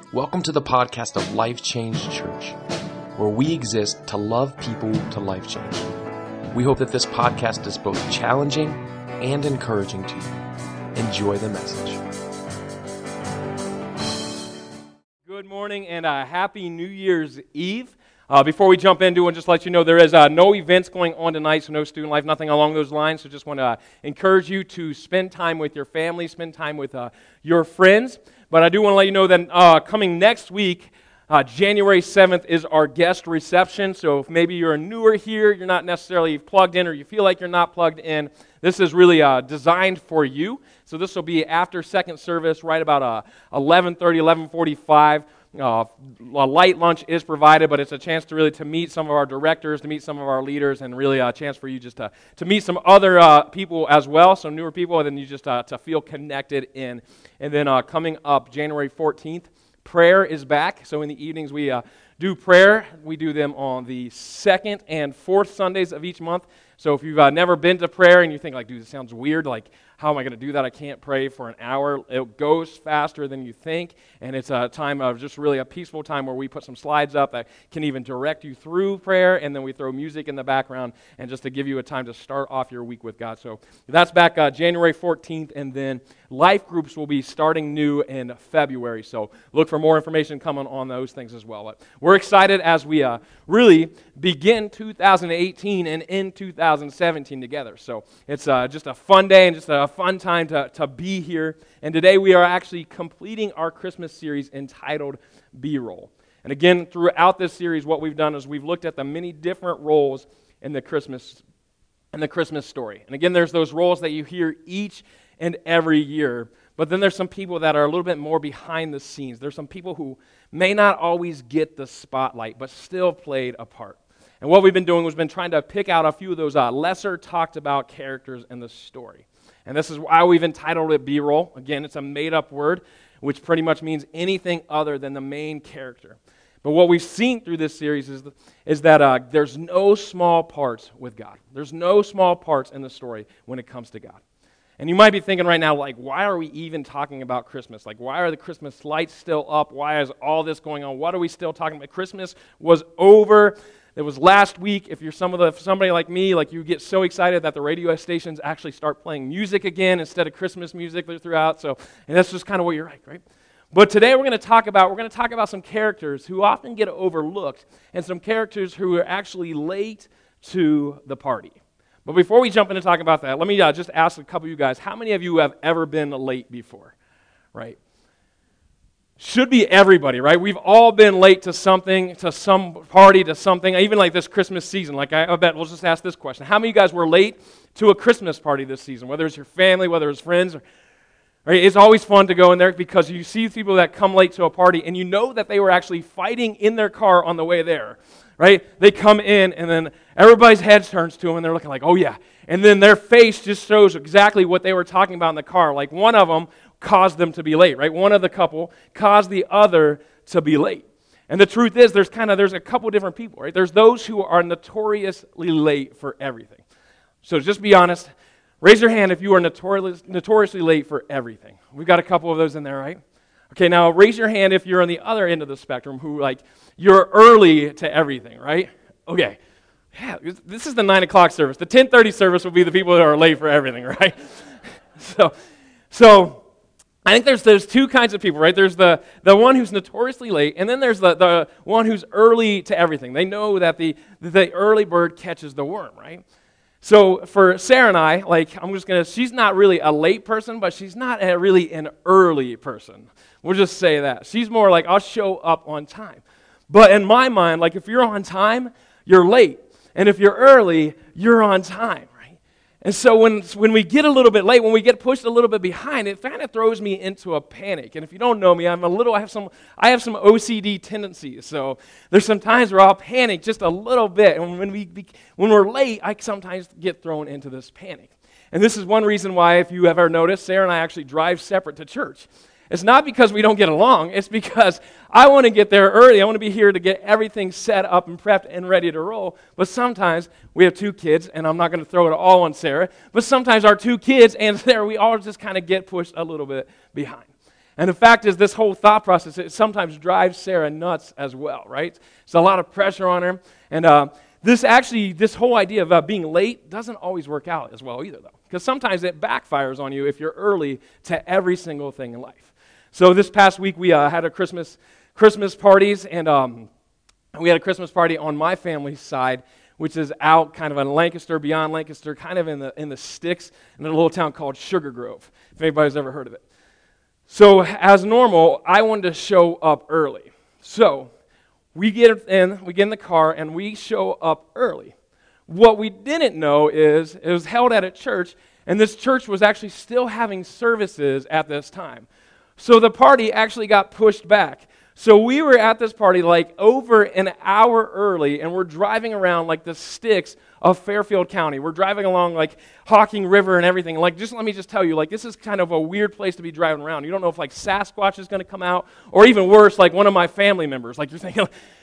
Welcome to the podcast of Life Change Church, where we exist to love people to life change. We hope that this podcast is both challenging and encouraging to you. Enjoy the message. Good morning and happy New Year's Eve. Before we jump into it, just let you know there is no events going on tonight, so no student life, nothing along those lines. So just want to encourage you to spend time with your family, spend time with your friends. But I do want to let you know that coming next week, January 7th is our guest reception. So if maybe you're newer here, you're not necessarily plugged in, or you feel like you're not plugged in, this is really designed for you. So this will be after second service, right about 11:30, 11:45. A light lunch is provided, but it's a chance to meet some of our directors, to meet some of our leaders, and really a chance for you just to meet some other people as well, some newer people, and then you just to feel connected in. And then coming up January 14th, prayer is back. So in the evenings we do prayer. We do them on the second and fourth Sundays of each month. So if you've never been to prayer and you think, like, dude, this sounds weird, like, how am I going to do that? I can't pray for an hour. It goes faster than you think, and it's a time of just really a peaceful time where we put some slides up that can even direct you through prayer, and then we throw music in the background, and just to give you a time to start off your week with God. So that's back January 14th, and then life groups will be starting new in February. So look for more information coming on those things as well. But we're excited as we really begin 2018 and in 2017 together. So it's just a fun day and just a fun time to be here. And today we are actually completing our Christmas series entitled B-Roll. And again, throughout this series, what we've done is we've looked at the many different roles in the Christmas story. And again, there's those roles that you hear each and every year. But then there's some people that are a little bit more behind the scenes. There's some people who may not always get the spotlight, but still played a part. And what we've been doing was been trying to pick out a few of those lesser talked about characters in the story. And this is why we've entitled it B-Roll. Again, it's a made-up word, which pretty much means anything other than the main character. But what we've seen through this series is that there's no small parts with God. There's no small parts in the story when it comes to God. And you might be thinking right now, like, why are we even talking about Christmas? Like, why are the Christmas lights still up? Why is all this going on? What are we still talking about? Christmas was over. It was last week. If you're somebody like me, like, you get so excited that the radio stations actually start playing music again instead of Christmas music throughout. So, and that's just kind of what you're like, right? But today we're going to talk about some characters who often get overlooked, and some characters who are actually late to the party. But before we jump into talking about that, let me just ask a couple of you guys, how many of you have ever been late before, right? Should be everybody, right? We've all been late to something, to some party, to something, even like this Christmas season. Like, I bet we'll just ask this question. How many of you guys were late to a Christmas party this season, whether it's your family, whether it's friends? Right? It's always fun to go in there because you see people that come late to a party, and you know that they were actually fighting in their car on the way there. Right? They come in, and then everybody's head turns to them, and they're looking like, oh yeah. And then their face just shows exactly what they were talking about in the car. Like, one of them caused them to be late, right? One of the couple caused the other to be late. And the truth is, there's a couple different people, right? There's those who are notoriously late for everything. So just be honest. Raise your hand if you are notoriously late for everything. We've got a couple of those in there, right? Okay, now raise your hand if you're on the other end of the spectrum, who, like, you're early to everything, right? Okay, yeah, this is the 9 o'clock service. The 10:30 service will be the people that are late for everything, right? So I think there's those two kinds of people, right? There's the one who's notoriously late, and then there's the one who's early to everything. They know that the early bird catches the worm, right? So for Sarah and I, like, she's not really a late person, but she's not really an early person. We'll just say that. She's more like, I'll show up on time. But in my mind, like, if you're on time, you're late. And if you're early, you're on time, right? And so when we get a little bit late, when we get pushed a little bit behind, it kind of throws me into a panic. And if you don't know me, I have some OCD tendencies. So there's some times where I'll panic just a little bit. And when we're late, I sometimes get thrown into this panic. And this is one reason why, if you ever noticed, Sarah and I actually drive separate to church. It's not because we don't get along. It's because I want to get there early. I want to be here to get everything set up and prepped and ready to roll. But sometimes we have two kids, and I'm not going to throw it all on Sarah, but sometimes our two kids and Sarah, we all just kind of get pushed a little bit behind. And the fact is, this whole thought process, it sometimes drives Sarah nuts as well, right? It's a lot of pressure on her. And this whole idea of being late doesn't always work out as well either, though. Because sometimes it backfires on you if you're early to every single thing in life. So this past week, we had a Christmas parties, and we had a Christmas party on my family's side, which is out kind of in Lancaster, beyond Lancaster, kind of in the sticks, in a little town called Sugar Grove, if anybody's ever heard of it. So as normal, I wanted to show up early. So we get in the car, and we show up early. What we didn't know is it was held at a church, and this church was actually still having services at this time. So the party actually got pushed back. So we were at this party like over an hour early, and we're driving around like the sticks of Fairfield County. We're driving along like Hocking River and everything. Like, let me tell you, like, this is kind of a weird place to be driving around. You don't know if like Sasquatch is going to come out, or even worse, like one of my family members. Like, you're thinking,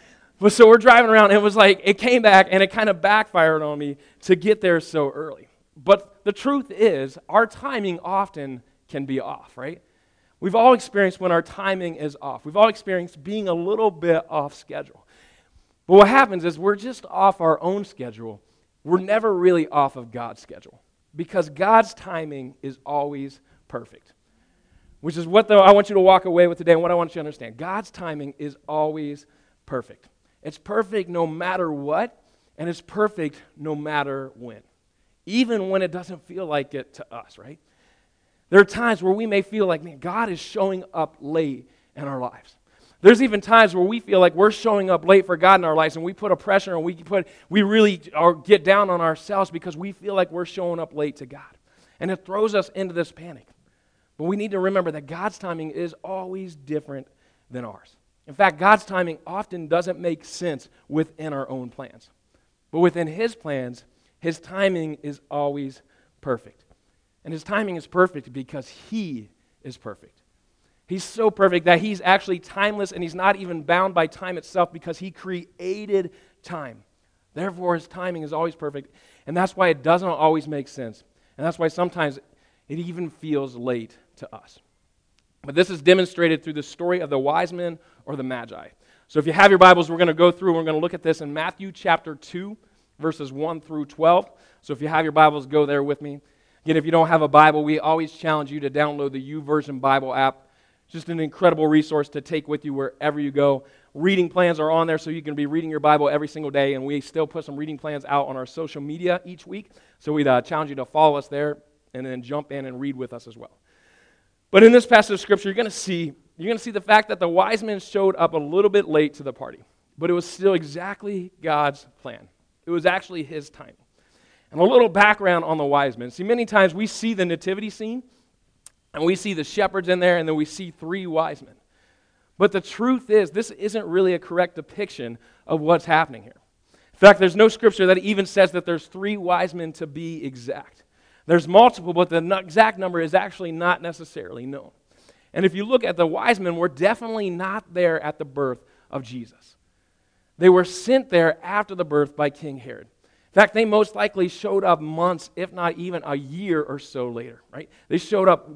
so we're driving around, and it was like, it came back, and it kind of backfired on me to get there so early. But the truth is, our timing often can be off, right? We've all experienced when our timing is off. We've all experienced being a little bit off schedule. But what happens is we're just off our own schedule. We're never really off of God's schedule, because God's timing is always perfect, which is what I want you to walk away with today, and what I want you to understand. God's timing is always perfect. It's perfect no matter what, and it's perfect no matter when, even when it doesn't feel like it to us, right? There are times where we may feel like, man, God is showing up late in our lives. There's even times where we feel like we're showing up late for God in our lives, and we put a pressure, and we really get down on ourselves because we feel like we're showing up late to God. And it throws us into this panic. But we need to remember that God's timing is always different than ours. In fact, God's timing often doesn't make sense within our own plans. But within His plans, His timing is always perfect. And His timing is perfect because He is perfect. He's so perfect that He's actually timeless, and He's not even bound by time itself because He created time. Therefore, His timing is always perfect, and that's why it doesn't always make sense. And that's why sometimes it even feels late to us. But this is demonstrated through the story of the wise men or the Magi. So if you have your Bibles, we're going to go through and we're going to look at this in Matthew chapter 2, verses 1 through 12. So if you have your Bibles, go there with me. Again, if you don't have a Bible, we always challenge you to download the YouVersion Bible app. It's just an incredible resource to take with you wherever you go. Reading plans are on there, so you can be reading your Bible every single day, and we still put some reading plans out on our social media each week. So we'd challenge you to follow us there and then jump in and read with us as well. But in this passage of Scripture, you're going to see the fact that the wise men showed up a little bit late to the party, but it was still exactly God's plan. It was actually His timing. And a little background on the wise men. See, many times we see the nativity scene, and we see the shepherds in there, and then we see 3 wise men. But the truth is, this isn't really a correct depiction of what's happening here. In fact, there's no scripture that even says that there's 3 wise men to be exact. There's multiple, but the exact number is actually not necessarily known. And if you look at the wise men, were definitely not there at the birth of Jesus. They were sent there after the birth by King Herod. In fact, they most likely showed up months, if not even a year or so later, right? They showed up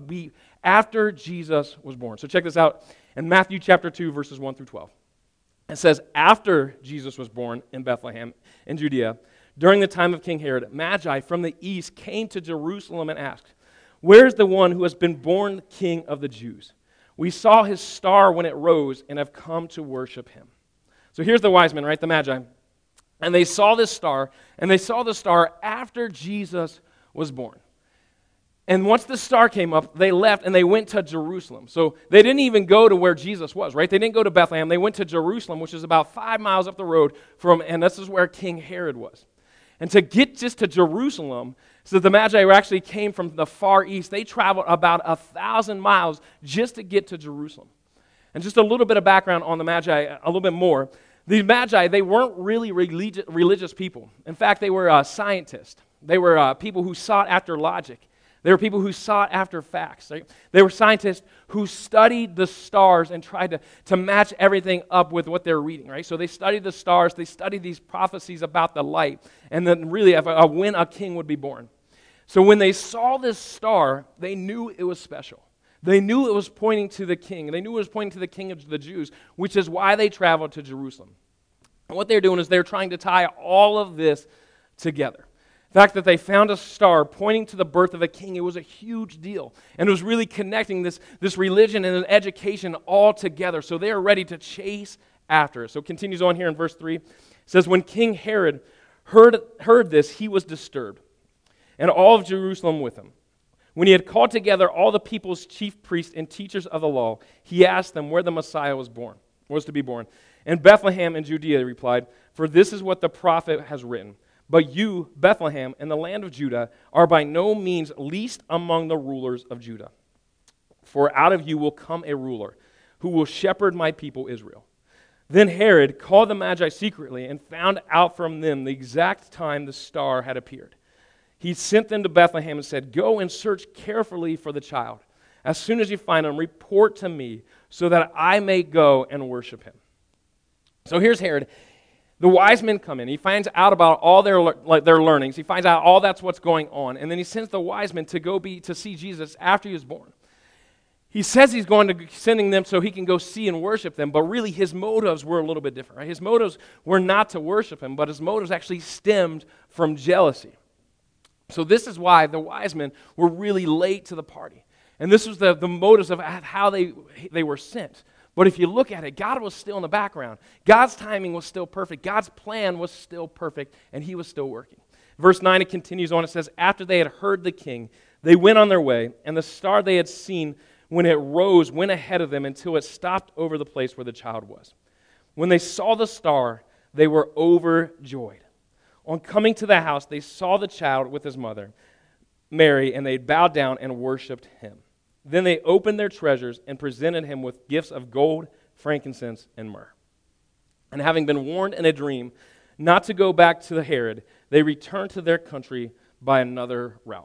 after Jesus was born. So check this out in Matthew chapter 2, verses 1 through 12. It says, after Jesus was born in Bethlehem in Judea, during the time of King Herod, Magi from the east came to Jerusalem and asked, "Where's the one who has been born King of the Jews? We saw his star when it rose and have come to worship him." So here's the wise men, right? The Magi. And they saw this star, and they saw the star after Jesus was born. And once the star came up, they left and they went to Jerusalem. So they didn't even go to where Jesus was, right? They didn't go to Bethlehem. They went to Jerusalem, which is about 5 miles up the road and this is where King Herod was. And to get just to Jerusalem, so the Magi actually came from the far east. They traveled about 1,000 miles just to get to Jerusalem. And just a little bit of background on the Magi, a little bit more. The Magi, they weren't really religious people. In fact, they were scientists. They were people who sought after logic. They were people who sought after facts. Right? They were scientists who studied the stars and tried to match everything up with what they're reading. Right? So they studied the stars. They studied these prophecies about the light. And then really when a king would be born. So when they saw this star, they knew it was special. They knew it was pointing to the king, and they knew it was pointing to the king of the Jews, which is why they traveled to Jerusalem. And what they're doing is they're trying to tie all of this together. The fact that they found a star pointing to the birth of a king, it was a huge deal. And it was really connecting this religion and education all together. So they are ready to chase after it. So it continues on here in verse 3. It says, when King Herod heard this, he was disturbed, and all of Jerusalem with him. When he had called together all the people's chief priests and teachers of the law, he asked them where the Messiah was to be born. And Bethlehem in Judea, they replied, for this is what the prophet has written. But you, Bethlehem, in the land of Judah, are by no means least among the rulers of Judah. For out of you will come a ruler who will shepherd my people Israel. Then Herod called the Magi secretly and found out from them the exact time the star had appeared. He sent them to Bethlehem and said, go and search carefully for the child. As soon as you find him, report to me so that I may go and worship him. So here's Herod. The wise men come in. He finds out about all their learnings. He finds out all that's what's going on. And then he sends the wise men to see Jesus after he was born. He says he's sending them so he can go see and worship them, but really his motives were a little bit different. Right? His motives were not to worship him, but his motives actually stemmed from jealousy. So this is why the wise men were really late to the party. And this was the motives of how they were sent. But if you look at it, God was still in the background. God's timing was still perfect. God's plan was still perfect, and he was still working. Verse 9, it continues on. It says, after they had heard the king, they went on their way, and the star they had seen when it rose went ahead of them until it stopped over the place where the child was. When they saw the star, they were overjoyed. On coming to the house, they saw the child with his mother, Mary, and they bowed down and worshipped him. Then they opened their treasures and presented him with gifts of gold, frankincense, and myrrh. And having been warned in a dream not to go back to Herod, they returned to their country by another route.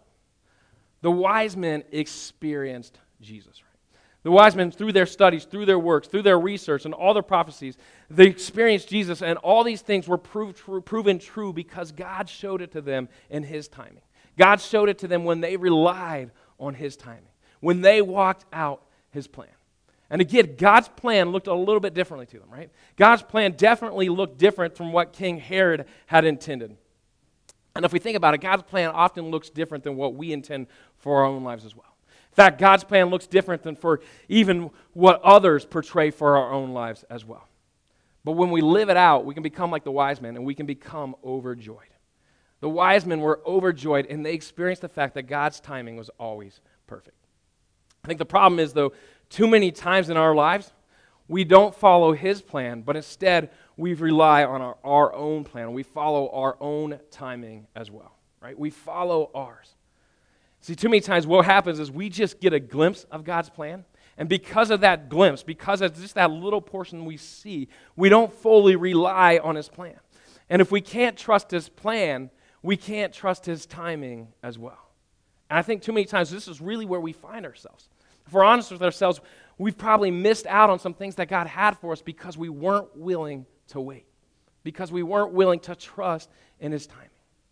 The wise men experienced Jesus, right? The wise men, through their studies, through their works, through their research, and all their prophecies, they experienced Jesus, and all these things were proven true because God showed it to them in his timing. God showed it to them when they relied on his timing, when they walked out his plan. And again, God's plan looked a little bit differently to them, right? God's plan definitely looked different from what King Herod had intended. And if we think about it, God's plan often looks different than what we intend for our own lives as well. In fact, God's plan looks different than for even what others portray for our own lives as well. But when we live it out, we can become like the wise men, and we can become overjoyed. The wise men were overjoyed, and they experienced the fact that God's timing was always perfect. I think the problem is, though, too many times in our lives, we don't follow his plan, but instead we rely on our own plan. We follow our own timing as well, right? We follow ours. See, too many times what happens is we just get a glimpse of God's plan, and because of that glimpse, because of just that little portion we see, we don't fully rely on his plan. And if we can't trust his plan, we can't trust his timing as well. And I think too many times this is really where we find ourselves. If we're honest with ourselves, we've probably missed out on some things that God had for us because we weren't willing to wait, because we weren't willing to trust in his timing.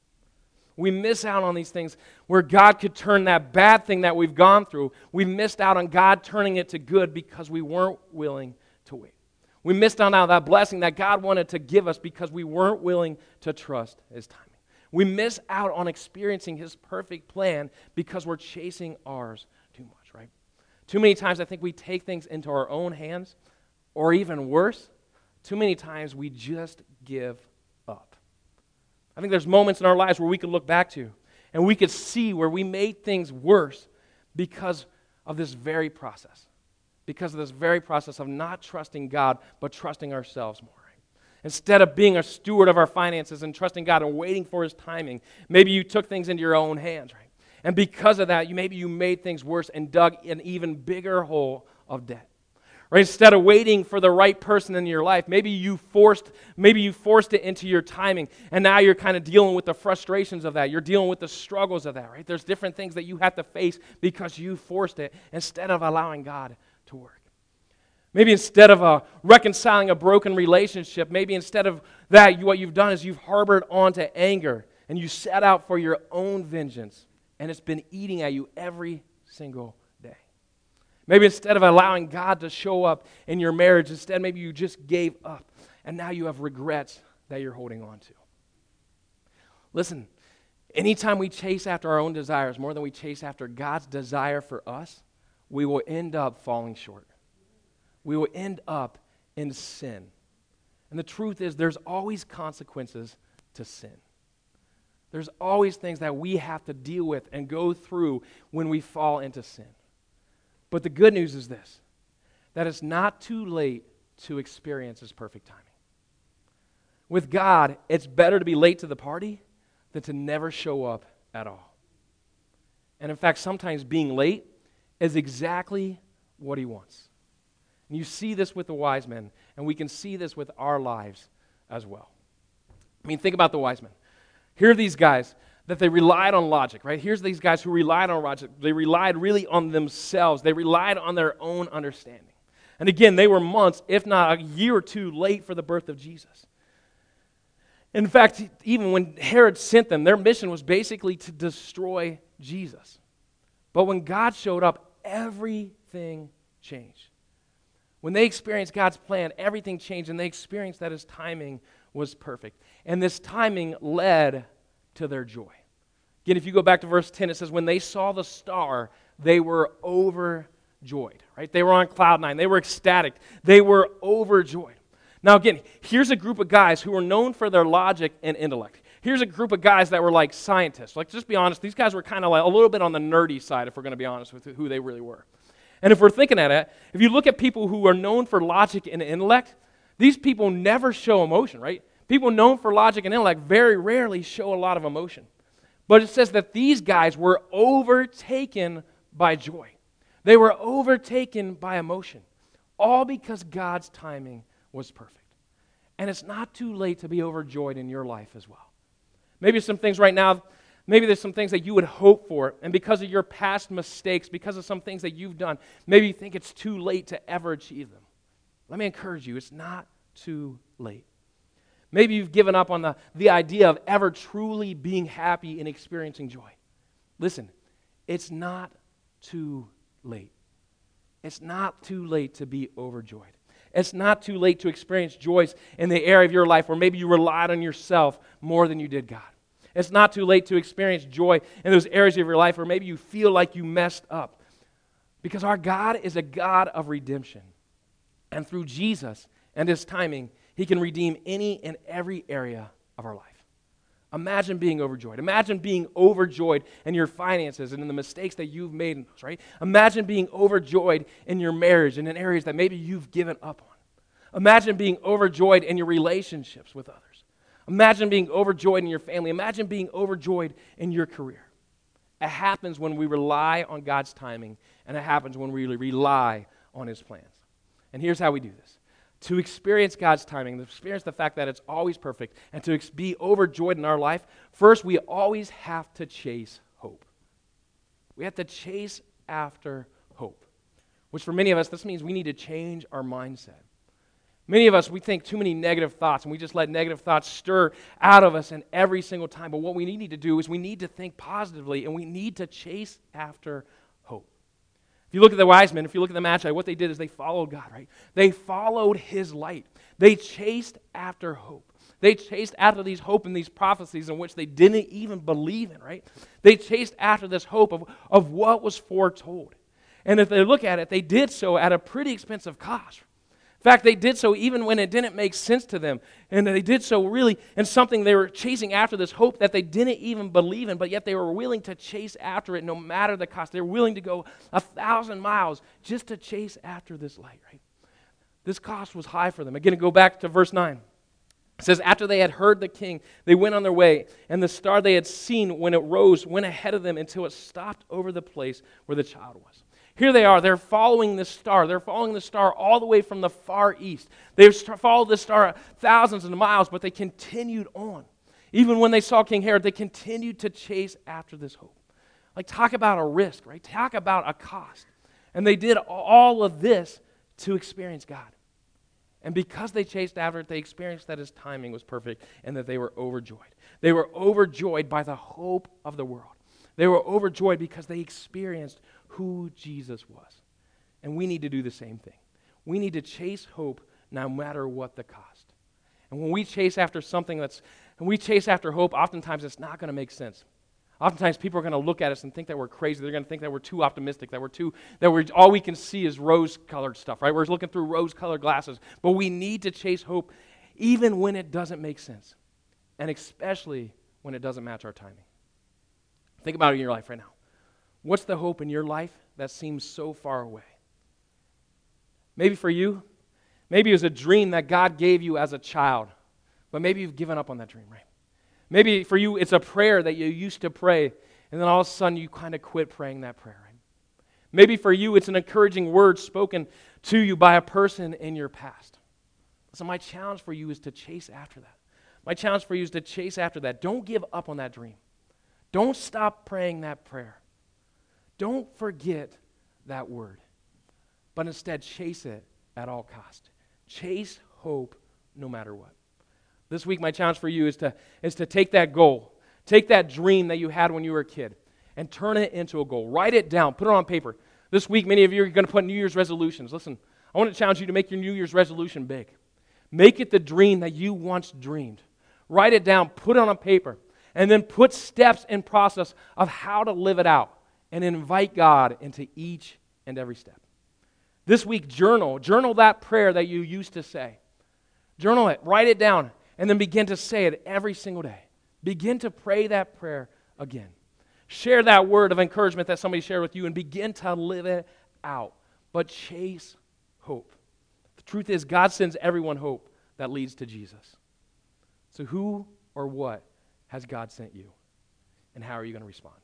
We miss out on these things where God could turn that bad thing that we've gone through. We missed out on God turning it to good because we weren't willing to wait. We missed out on that blessing that God wanted to give us because we weren't willing to trust his timing. We miss out on experiencing his perfect plan because we're chasing ours too much, right? Too many times I think we take things into our own hands, or even worse, too many times we just give up. I think there's moments in our lives where we could look back to and we could see where we made things worse because of this very process. Because of this very process of not trusting God, but trusting ourselves more. Right? Instead of being a steward of our finances and trusting God and waiting for his timing, maybe you took things into your own hands, right? And because of that, maybe you made things worse and dug an even bigger hole of debt. Right? Instead of waiting for the right person in your life, maybe you forced it into your timing, and now you're kind of dealing with the frustrations of that. You're dealing with the struggles of that, right? There's different things that you have to face because you forced it instead of allowing God to work. Maybe instead of reconciling a broken relationship, maybe instead of that, what you've done is you've harbored onto anger, and you set out for your own vengeance, and it's been eating at you every single day. Maybe instead of allowing God to show up in your marriage, instead maybe you just gave up and now you have regrets that you're holding on to. Listen, anytime we chase after our own desires more than we chase after God's desire for us, we will end up falling short. We will end up in sin. And the truth is, there's always consequences to sin. There's always things that we have to deal with and go through when we fall into sin. But the good news is this, that it's not too late to experience His perfect timing. With God, it's better to be late to the party than to never show up at all. And in fact, sometimes being late is exactly what He wants. And you see this with the wise men, and we can see this with our lives as well. I mean, think about the wise men. Here are these guys that they relied on logic, right? Here's these guys who relied on logic. They relied really on themselves. They relied on their own understanding. And again, they were months, if not a year or two, late for the birth of Jesus. In fact, even when Herod sent them, their mission was basically to destroy Jesus. But when God showed up, everything changed. When they experienced God's plan, everything changed, and they experienced that His timing was perfect. And this timing led to their joy. Again, if you go back to verse 10, it says, when they saw the star, they were overjoyed, right? They were on cloud nine. They were ecstatic. They were overjoyed. Now again, here's a group of guys who were known for their logic and intellect. Here's a group of guys that were like scientists. Like, just be honest, these guys were kind of like a little bit on the nerdy side, if we're going to be honest with who they really were. And if we're thinking at it, if you look at people who are known for logic and intellect, these people never show emotion, right? People known for logic and intellect very rarely show a lot of emotion. But it says that these guys were overtaken by joy. They were overtaken by emotion, all because God's timing was perfect. And it's not too late to be overjoyed in your life as well. Maybe some things right now, maybe there's some things that you would hope for, and because of your past mistakes, because of some things that you've done, maybe you think it's too late to ever achieve them. Let me encourage you, it's not too late. Maybe you've given up on the idea of ever truly being happy and experiencing joy. Listen, it's not too late. It's not too late to be overjoyed. It's not too late to experience joys in the area of your life where maybe you relied on yourself more than you did God. It's not too late to experience joy in those areas of your life where maybe you feel like you messed up. Because our God is a God of redemption. And through Jesus and His timing, He can redeem any and every area of our life. Imagine being overjoyed. Imagine being overjoyed in your finances and in the mistakes that you've made in those, right? Imagine being overjoyed in your marriage and in areas that maybe you've given up on. Imagine being overjoyed in your relationships with others. Imagine being overjoyed in your family. Imagine being overjoyed in your career. It happens when we rely on God's timing, and it happens when we rely on His plans. And here's how we do this. To experience God's timing, to experience the fact that it's always perfect, and to be overjoyed in our life, first we always have to chase hope. We have to chase after hope, which for many of us, this means we need to change our mindset. Many of us, we think too many negative thoughts, and we just let negative thoughts stir out of us and every single time. But what we need to do is we need to think positively, and we need to chase after hope. If you look at the wise men, if you look at the Magi, what they did is they followed God, right? They followed His light. They chased after hope. They chased after these hope and these prophecies in which they didn't even believe in, right? They chased after this hope of what was foretold. And if they look at it, they did so at a pretty expensive cost. In fact, they did so even when it didn't make sense to them. And they did so really in something they were chasing after, this hope that they didn't even believe in, but yet they were willing to chase after it no matter the cost. They were willing to go 1,000 miles just to chase after this light, right? This cost was high for them. Again, go back to verse 9. It says, after they had heard the king, they went on their way, and the star they had seen when it rose went ahead of them until it stopped over the place where the child was. Here they are, they're following this star. They're following the star all the way from the far east. They've followed this star thousands of miles, but they continued on. Even when they saw King Herod, they continued to chase after this hope. Like, talk about a risk, right? Talk about a cost. And they did all of this to experience God. And because they chased after it, they experienced that His timing was perfect and that they were overjoyed. They were overjoyed by the hope of the world. They were overjoyed because they experienced who Jesus was. And we need to do the same thing. We need to chase hope no matter what the cost. And when we chase after hope, oftentimes it's not going to make sense. Oftentimes people are going to look at us and think that we're crazy. They're going to think that we're too optimistic, that all we can see is rose-colored stuff, right? We're looking through rose-colored glasses. But we need to chase hope even when it doesn't make sense, and especially when it doesn't match our timing. Think about it in your life right now. What's the hope in your life that seems so far away? Maybe for you, maybe it was a dream that God gave you as a child, but maybe you've given up on that dream, right? Maybe for you, it's a prayer that you used to pray, and then all of a sudden you kind of quit praying that prayer, right? Maybe for you, it's an encouraging word spoken to you by a person in your past. So my challenge for you is to chase after that. My challenge for you is to chase after that. Don't give up on that dream. Don't stop praying that prayer. Don't forget that word, but instead chase it at all cost. Chase hope no matter what. This week, my challenge for you is to take that goal, take that dream that you had when you were a kid, and turn it into a goal. Write it down. Put it on paper. This week, many of you are going to put New Year's resolutions. Listen, I want to challenge you to make your New Year's resolution big. Make it the dream that you once dreamed. Write it down. Put it on paper. And then put steps and process of how to live it out and invite God into each and every step. This week, journal that prayer that you used to say. Journal it. Write it down. And then begin to say it every single day. Begin to pray that prayer again. Share that word of encouragement that somebody shared with you and begin to live it out. But chase hope. The truth is, God sends everyone hope that leads to Jesus. So who or what has God sent you? And how are you going to respond?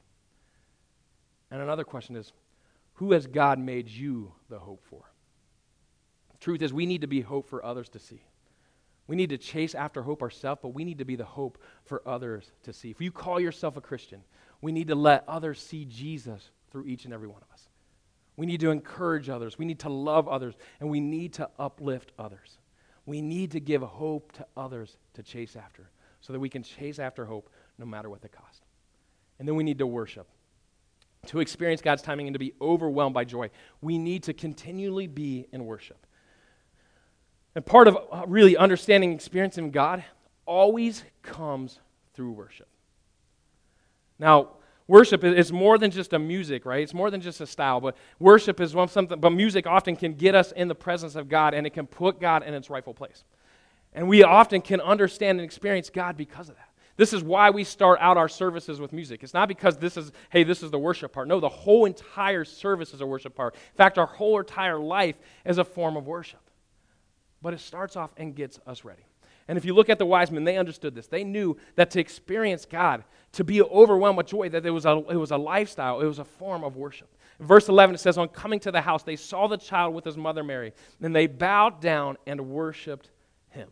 And another question is, who has God made you the hope for? The truth is, we need to be hope for others to see. We need to chase after hope ourselves, but we need to be the hope for others to see. If you call yourself a Christian, we need to let others see Jesus through each and every one of us. We need to encourage others. We need to love others, and we need to uplift others. We need to give hope to others to chase after so that we can chase after hope no matter what the cost. And then we need to worship. To experience God's timing and to be overwhelmed by joy, we need to continually be in worship. And part of really understanding and experiencing God always comes through worship. Now, worship is more than just a music, right? It's more than just a style, but worship is something, but music often can get us in the presence of God, and it can put God in its rightful place. And we often can understand and experience God because of that. This is why we start out our services with music. It's not because this is the worship part. No, the whole entire service is a worship part. In fact, our whole entire life is a form of worship. But it starts off and gets us ready. And if you look at the wise men, they understood this. They knew that to experience God, to be overwhelmed with joy, that it was a lifestyle, it was a form of worship. In verse 11, it says, on coming to the house, they saw the child with his mother Mary, and they bowed down and worshiped him.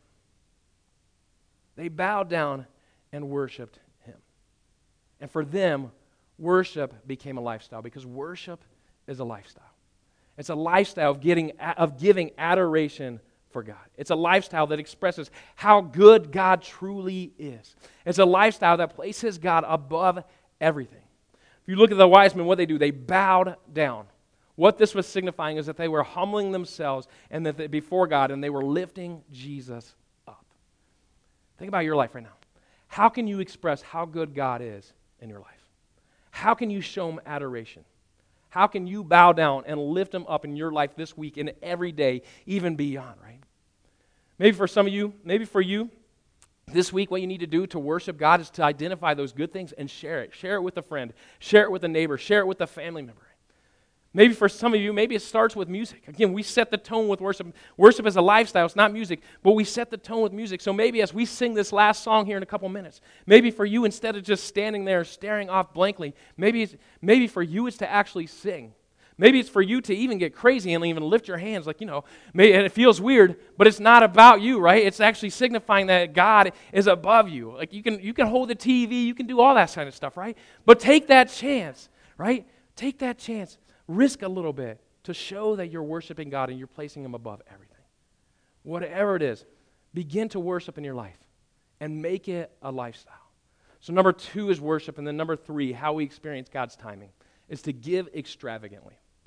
They bowed down and worshiped him. And for them, worship became a lifestyle because worship is a lifestyle. It's a lifestyle of giving adoration for God. It's a lifestyle that expresses how good God truly is. It's a lifestyle that places God above everything. If you look at the wise men, what they bowed down. What this was signifying is that they were humbling themselves and that before God, and they were lifting Jesus up. Think about your life right now. How can you express how good God is in your life? How can you show him adoration? How can you bow down and lift him up in your life this week and every day, even beyond, right? Maybe for some of you, maybe for you, this week what you need to do to worship God is to identify those good things and share it. Share it with a friend. Share it with a neighbor. Share it with a family member. Maybe for some of you, maybe it starts with music. Again, we set the tone with worship. Worship is a lifestyle. It's not music, but we set the tone with music. So maybe as we sing this last song here in a couple minutes, maybe for you, instead of just standing there staring off blankly, maybe for you it's to actually sing. Maybe it's for you to even get crazy and even lift your hands and it feels weird, but it's not about you, right? It's actually signifying that God is above you. Like you can hold the TV, you can do all that kind of stuff, right? But take that chance, right? Take that chance. Risk a little bit to show that you're worshiping God and you're placing him above everything. Whatever it is, begin to worship in your life and make it a lifestyle. So number 2 is worship, and then number 3, how we experience God's timing, is to give extravagantly.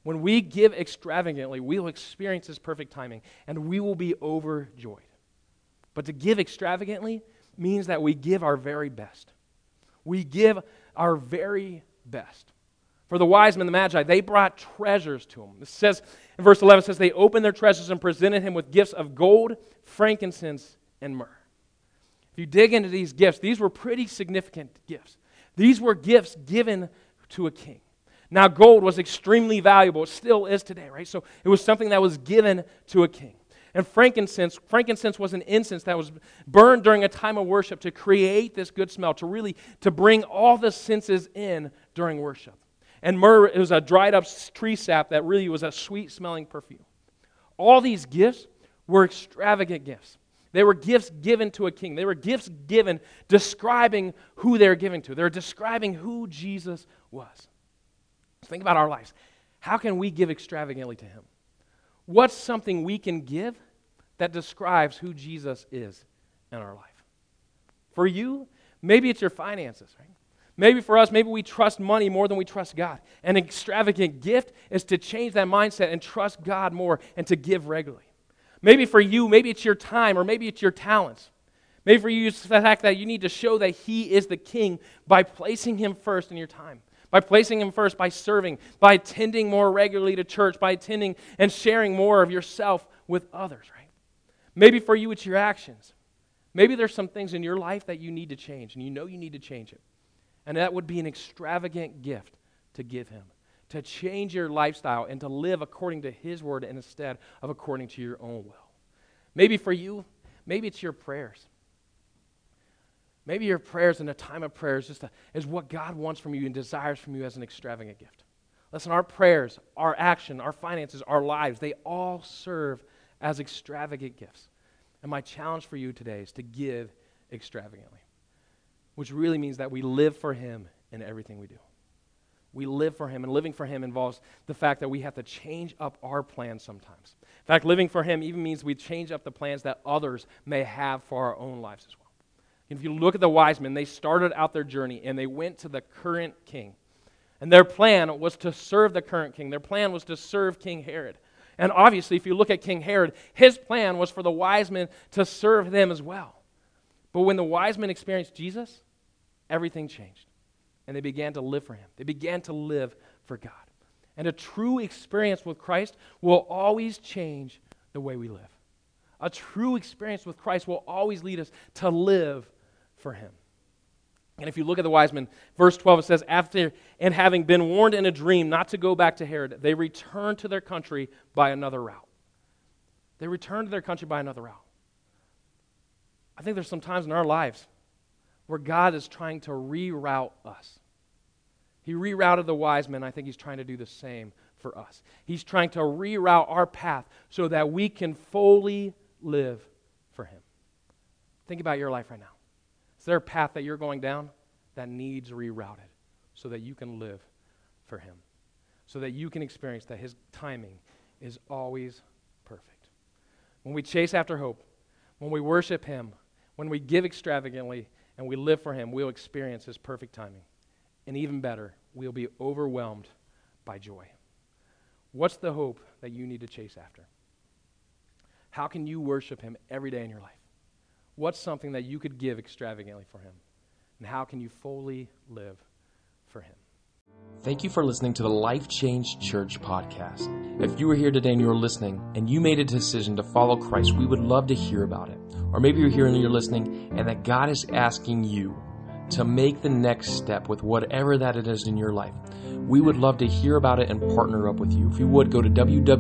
When we give extravagantly, we will experience His perfect timing, and we will be overjoyed. But to give extravagantly means that we give our very best. We give our very best. For the wise men, the Magi, they brought treasures to Him. It says, in verse 11, it says, they opened their treasures and presented Him with gifts of gold, frankincense, and myrrh. If you dig into these gifts, these were pretty significant gifts. These were gifts given to a king. Now, gold was extremely valuable. It still is today, right? So it was something that was given to a king. And frankincense was an incense that was burned during a time of worship to create this good smell, to bring all the senses in during worship. And myrrh, it was a dried up tree sap that really was a sweet smelling perfume. All these gifts were extravagant gifts. They were gifts given to a king. They were gifts given describing who they're giving to. They're describing who Jesus was. Think about our lives. How can we give extravagantly to Him? What's something we can give that describes who Jesus is in our life? For you, maybe it's your finances, right? Maybe for us, maybe we trust money more than we trust God. An extravagant gift is to change that mindset and trust God more and to give regularly. Maybe for you, maybe it's your time or maybe it's your talents. Maybe for you, it's the fact that you need to show that He is the King by placing Him first in your time. By placing Him first, by serving, by attending more regularly to church, by attending and sharing more of yourself with others, right? Maybe for you, it's your actions. Maybe there's some things in your life that you need to change, and you know you need to change it. And that would be an extravagant gift to give Him, to change your lifestyle and to live according to His word instead of according to your own will. Maybe for you, maybe it's your prayers. Maybe your prayers in a time of prayer is what God wants from you and desires from you as an extravagant gift. Listen, our prayers, our action, our finances, our lives, they all serve as extravagant gifts. And my challenge for you today is to give extravagantly, which really means that we live for Him in everything we do. We live for Him, and living for Him involves the fact that we have to change up our plans sometimes. In fact, living for Him even means we change up the plans that others may have for our own lives as well. If you look at the wise men, they started out their journey and they went to the current king. And their plan was to serve the current king. Their plan was to serve King Herod. And obviously, if you look at King Herod, his plan was for the wise men to serve them as well. But when the wise men experienced Jesus, everything changed. And they began to live for Him. They began to live for God. And a true experience with Christ will always change the way we live. A true experience with Christ will always lead us to live for Him. And if you look at the wise men, verse 12, it says, after and having been warned in a dream not to go back to Herod, they returned to their country by another route. They returned to their country by another route. I think there's some times in our lives where God is trying to reroute us. He rerouted the wise men. I think He's trying to do the same for us. He's trying to reroute our path so that we can fully live for Him. Think about your life right now. Is there a path that you're going down that needs rerouted so that you can live for Him? So that you can experience that His timing is always perfect. When we chase after hope, when we worship Him, when we give extravagantly and we live for Him, we'll experience His perfect timing. And even better, we'll be overwhelmed by joy. What's the hope that you need to chase after? How can you worship Him every day in your life? What's something that you could give extravagantly for Him? And how can you fully live for Him? Thank you for listening to the Life Change Church podcast. If you were here today and you were listening and you made a decision to follow Christ, we would love to hear about it. Or maybe you're here and you're listening and that God is asking you to make the next step with whatever that it is in your life. We would love to hear about it and partner up with you. If you would, go to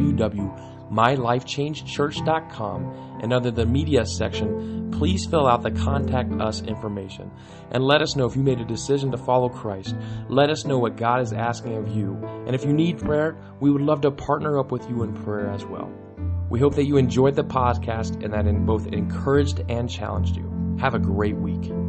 www.mylifechangechurch.com and under the media section, please fill out the contact us information and let us know if you made a decision to follow Christ. Let us know what God is asking of you. And if you need prayer, we would love to partner up with you in prayer as well. We hope that you enjoyed the podcast and that it both encouraged and challenged you. Have a great week.